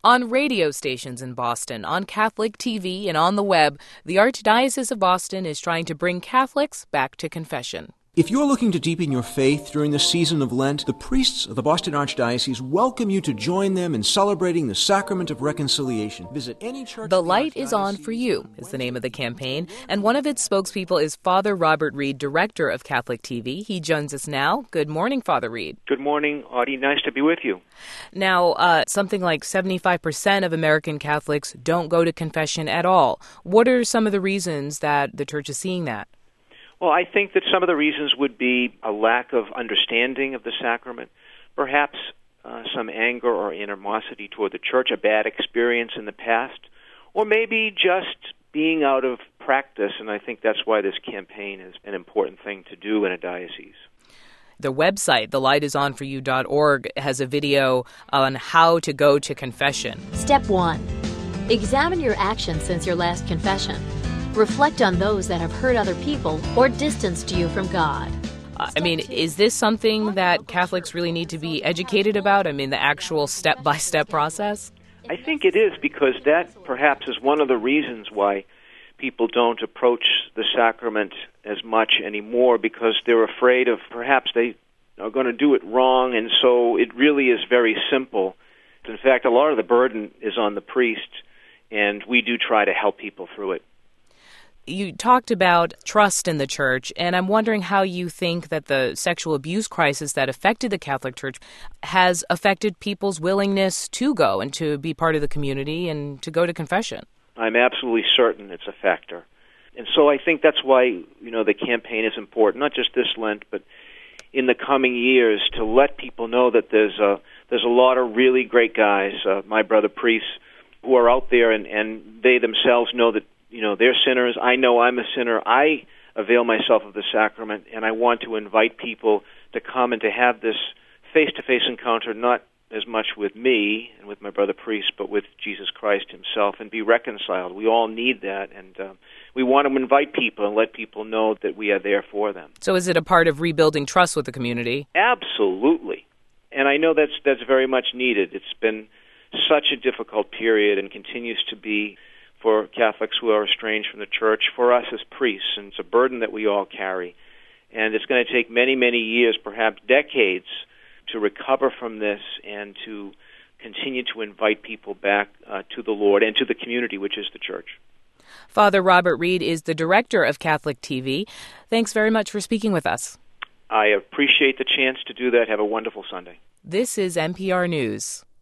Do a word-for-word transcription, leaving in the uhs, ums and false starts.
On radio stations in Boston, on Catholic T V, and on the web, the Archdiocese of Boston is trying to bring Catholics back to confession. If you're looking to deepen your faith during the season of Lent, the priests of the Boston Archdiocese welcome you to join them in celebrating the Sacrament of Reconciliation. Visit any church. The Light is On for You is the name of the campaign, and one of its spokespeople is Father Robert Reed, director of Catholic T V. He joins us now. Good morning, Father Reed. Good morning, Audie. Nice to be with you. Now, uh, something like seventy-five percent of American Catholics don't go to confession at all. What are some of the reasons that the Church is seeing that? Well, I think that some of the reasons would be a lack of understanding of the sacrament, perhaps uh, some anger or animosity toward the Church, a bad experience in the past, or maybe just being out of practice, and I think that's why this campaign is an important thing to do in a diocese. The website, the light is on for you dot org, has a video on how to go to confession. Step one. Examine your actions since your last confession. Reflect on those that have hurt other people or distanced you from God. Uh, I mean, is this something that Catholics really need to be educated about? I mean, the actual step-by-step process? I think it is, because that perhaps is one of the reasons why people don't approach the sacrament as much anymore, because they're afraid of perhaps they are going to do it wrong, and so it really is very simple. In fact, a lot of the burden is on the priest, and we do try to help people through it. You talked about trust in the Church, and I'm wondering how you think that the sexual abuse crisis that affected the Catholic Church has affected people's willingness to go and to be part of the community and to go to confession. I'm absolutely certain it's a factor. And so I think that's why, you know, the campaign is important, not just this Lent, but in the coming years, to let people know that there's a, there's a lot of really great guys, uh, my brother priests, who are out there, and, and they themselves know that, you know, they're sinners. I know I'm a sinner. I avail myself of the sacrament, and I want to invite people to come and to have this face-to-face encounter, not as much with me and with my brother priest, but with Jesus Christ himself, and be reconciled. We all need that, and uh, we want to invite people and let people know that we are there for them. So is it a part of rebuilding trust with the community? Absolutely. And I know that's that's very much needed. It's been such a difficult period and continues to be for Catholics who are estranged from the Church, for us as priests, and it's a burden that we all carry. And it's going to take many, many years, perhaps decades, to recover from this and to continue to invite people back uh, to the Lord and to the community, which is the Church. Father Robert Reed is the director of Catholic T V. Thanks very much for speaking with us. I appreciate the chance to do that. Have a wonderful Sunday. This is N P R News.